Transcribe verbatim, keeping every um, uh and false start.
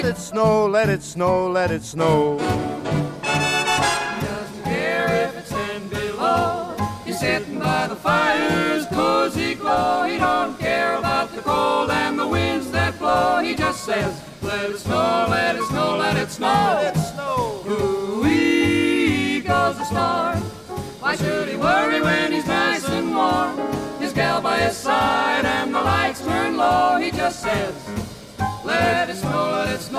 Let it snow, let it snow, let it snow. He doesn't care if it's ten below. He's sitting by the fire's cozy glow. He don't care about the cold and the winds that blow. He just says, let it snow, let it snow, let it snow. Let it snow. Ooh-wee goes the storm. Why should he worry when he's nice and warm? His gal by his side and the lights turn low. He just says, let it snow, let it snow.